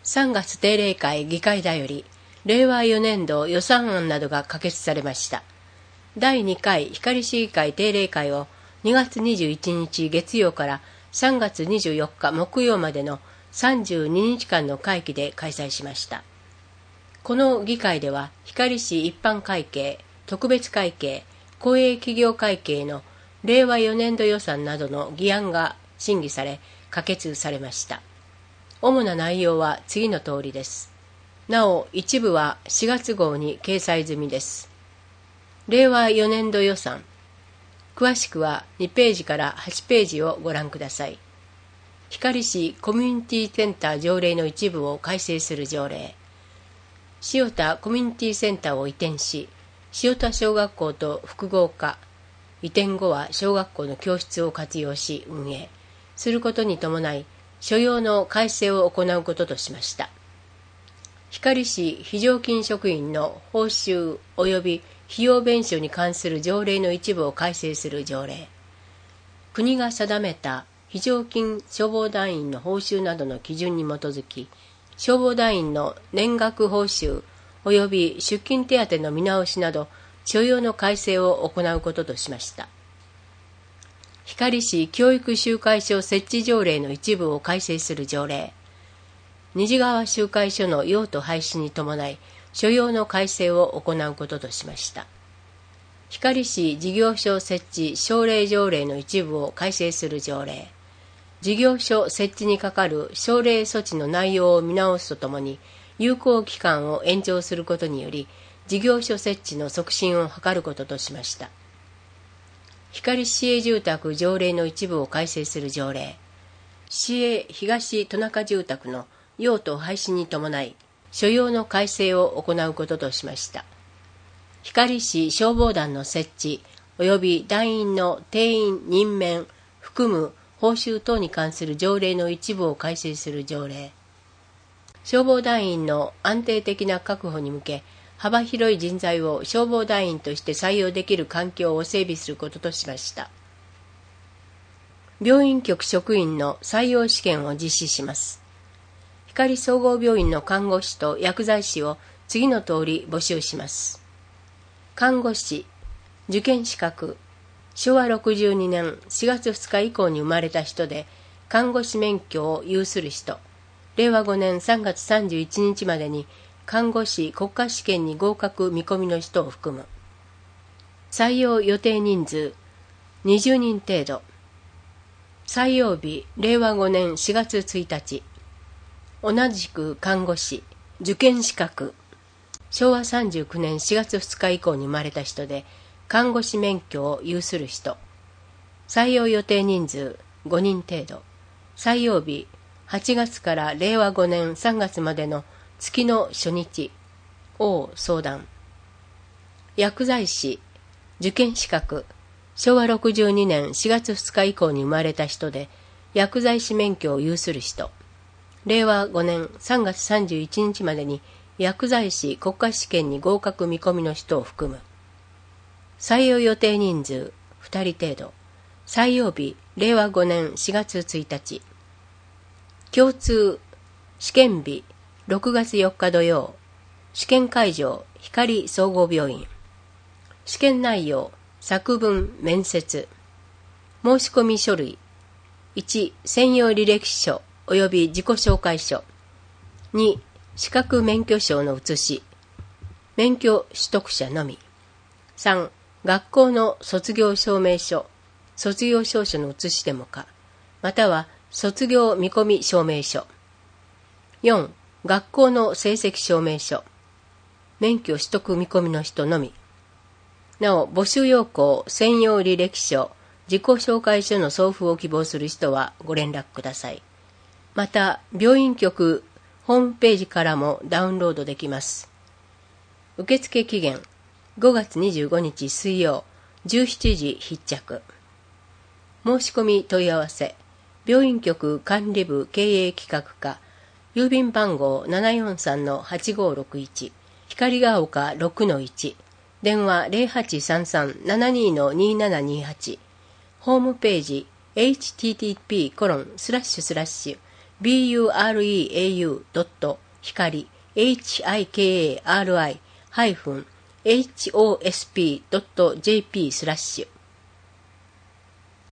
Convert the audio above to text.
3月定例会議会だより、令和4年度予算案などが可決されました。第2回光市議会定例会を2月21日月曜から3月24日木曜までの32日間の会期で開催しました。この議会では、光市一般会計、特別会計、公営企業会計の令和4年度予算などの議案が審議され、可決されました。主な内容は次の通りです。なお、一部は4月号に掲載済みです。令和4年度予算。詳しくは2ページから8ページをご覧ください。光市コミュニティセンター条例の一部を改正する条例。塩田コミュニティセンターを移転し、塩田小学校と複合化、移転後は小学校の教室を活用し運営することに伴い、所要の改正を行うこととしました。光市非常勤職員の報酬及び費用弁償に関する条例の一部を改正する条例。国が定めた非常勤消防団員の報酬などの基準に基づき、消防団員の年額報酬及び出勤手当の見直しなど、所要の改正を行うこととしました。光市教育集会所設置条例の一部を改正する条例。虹川集会所の用途廃止に伴い、所要の改正を行うこととしました。光市事業所設置奨励条例の一部を改正する条例。事業所設置にかかる奨励措置の内容を見直すとともに、有効期間を延長することにより、事業所設置の促進を図ることとしました。光市営住宅条例の一部を改正する条例。市営東戸中住宅の用途廃止に伴い、所要の改正を行うこととしました。光市消防団の設置及び団員の定員任免含む報酬等に関する条例の一部を改正する条例。消防団員の安定的な確保に向け、幅広い人材を消防団員として採用できる環境を整備することとしました。病院局職員の採用試験を実施します。光総合病院の看護師と薬剤師を次の通り募集します。看護師、受験資格、昭和62年4月2日以降に生まれた人で、看護師免許を有する人、令和5年3月31日までに看護師国家試験に合格見込みの人を含む。採用予定人数20人程度。採用日令和5年4月1日。同じく看護師、受験資格。昭和39年4月2日以降に生まれた人で、看護師免許を有する人。採用予定人数5人程度。採用日8月から令和5年3月までの月の初日。相談。薬剤師、受験資格。昭和62年4月2日以降に生まれた人で、薬剤師免許を有する人。令和5年3月31日までに薬剤師国家試験に合格見込みの人を含む。採用予定人数2人程度。採用日令和5年4月1日。共通試験日6月4日土曜。試験会場光総合病院。試験内容作文面接。申し込み書類1、専用履歴書及び自己紹介書。2、資格免許証の写し。免許取得者のみ。3、学校の卒業証明書、卒業証書の写しデモか、または卒業見込み証明書。4、学校の成績証明書。免許取得見込みの人のみ。なお、募集要項、専用履歴書、自己紹介書の送付を希望する人はご連絡ください。また、病院局ホームページからもダウンロードできます。受付期限5月25日水曜17時必着。申し込み問い合わせ、病院局管理部経営企画課、郵便番号 743-8561、光が丘 6-1、電話 0833-72-2728、ホームページ http:// bureau.hikari.hosp.jp/